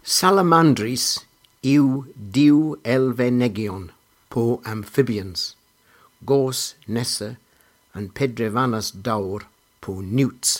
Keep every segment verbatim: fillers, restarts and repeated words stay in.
Salamandris yw diw elfenegion po amphibians, gos nesa yn pedrefanas dawr po newts.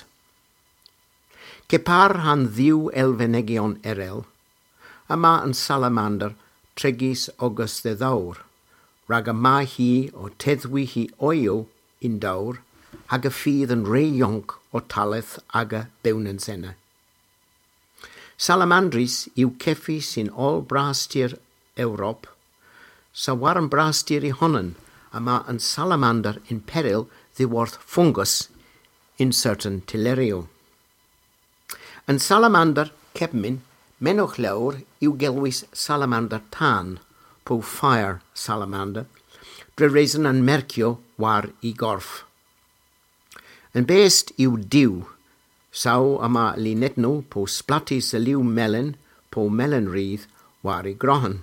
Kepar han ddiw elfenegion erel, yma yn salamander tregis ogys dde ddawr, rag yma hi o teddwi hi oio un dawr, hag y ffydd yn rei ionc o taleth ag y bewn yn sena. Salamandris yw ceffi sy'n ol brastir Ewrop, sa war yn brastir i honan yma yn salamander in peril ddiworth fungus in certain tilerio. Yn salamander cefmin, menwch lawr yw gelwys salamander tan, po fire salamander, dre reason yn mercio war i gorff. Yn best yw diw, saw yma linetno po splati sa liw melyn po melyn rydd war i grohan.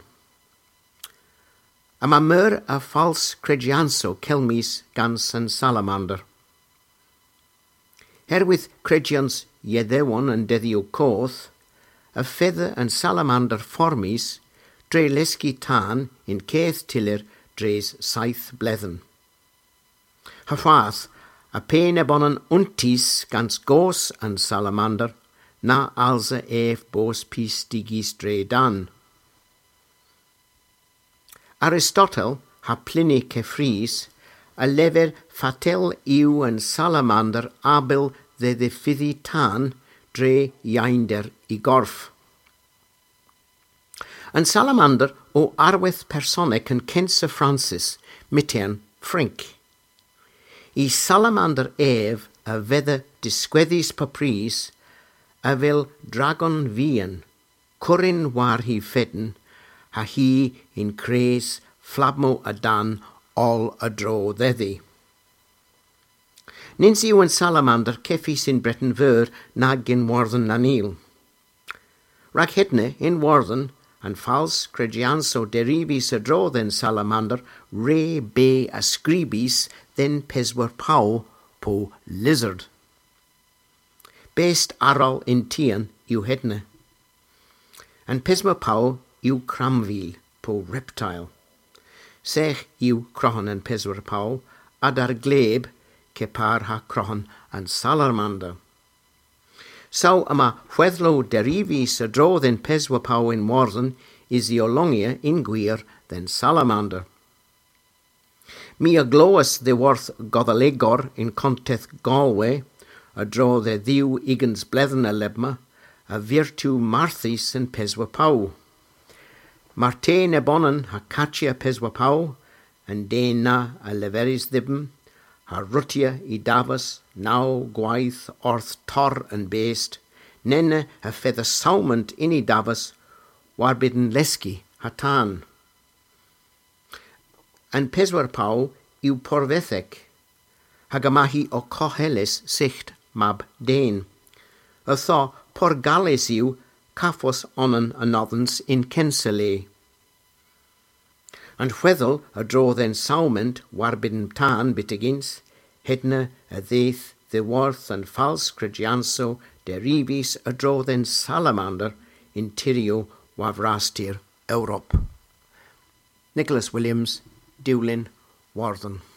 Yma myr a fals credianso celmis gan san salamander. Herwydd credians iedewon yn deddio coth, y feather yn salamander formis dre lesgi tan in ceth tilir dres saith bledden. Hyffath, a pen ebon yn untis gans gos yn salamander, na alza ef bos pis digis dre dan. Aristotle ha Pliny Cefrys, a lefer fatel yw yn salamander abel dde ddiffyddi tan dre iainder i gorff. Yn salamander o arweth personec yn Kensa Francis, mitian Ffrinc. I salamander ef a fedda disgweddis papris a fel dragon fian, cwrin war hi fedden, ha hi in cres flabmo a dan ol a dro ddeddi. Nins yw yn salamander ceffi sy'n Breton fyr nag in warden na nil. Rag hedne in warden and fals credianso deribis a dro then salamander re be ascribis then peswer pau po lizard. Best aral in tian yw hedne. And peswer pau yw cramfil po reptile. Sech yw crohan and peswer pau ad ar gleb kepar ha crohan and salamander. Saw yma chweddlo derifis a dro then peswa pau in warden is the olongia in gwir then salamander. Mi a gloas the worth goddalegor in conteth Galway, a dro the ddiw igans bledden a lebma, a virtu marthis in peswa pau. Martain ebonan ha catchia peswa pau, and dena a leveris dibm, ha rutia I davas, now gwaith orth tor and based, nenne ha feather saumant in I davas, warbidden leski ha tan. And peswer pau yw porfethec, hagamahi o coheles sicht mab den. A tho porgales yw caffos onan anoddans in Kensale. And wheddel a dro then saumant warbidden tan bitigins, hedna a ddeith the worth and false credianso deribis a dro then salamander in tirio wavrastir Ewrop. Nicholas Williams, Dewlin, Warden.